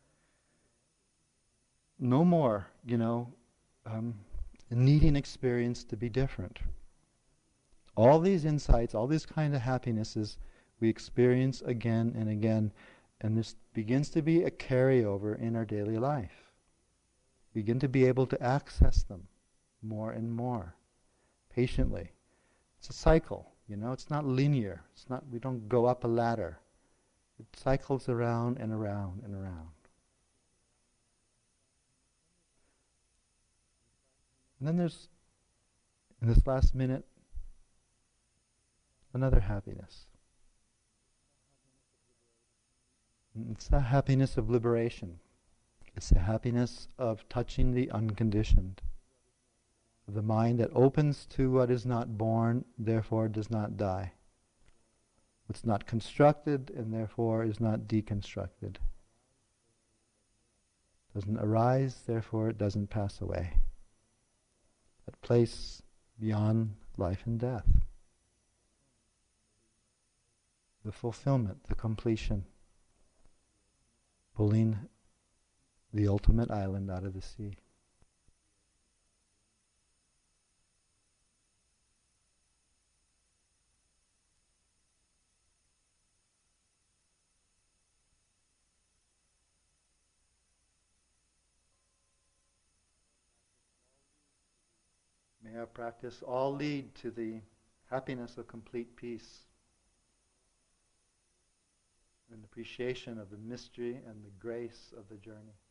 Speaker 1: No more, you know, um, needing experience to be different. All these insights, all these kind of happinesses we experience again and again, and this begins to be a carryover in our daily life. We begin to be able to access them more and more, patiently. It's a cycle, you know, it's not linear. It's not, we don't go up a ladder. It cycles around and around and around. And then there's, in this last minute, another happiness. It's the happiness of liberation. It's the happiness of touching the unconditioned. The mind that opens to what is not born, therefore does not die. What's not constructed, and therefore is not deconstructed. Doesn't arise, therefore it doesn't pass away. That place beyond life and death. The fulfillment, the completion. Pulling the ultimate island out of the sea. May our practice all lead to the happiness of complete peace, and appreciation of the mystery and the grace of the journey.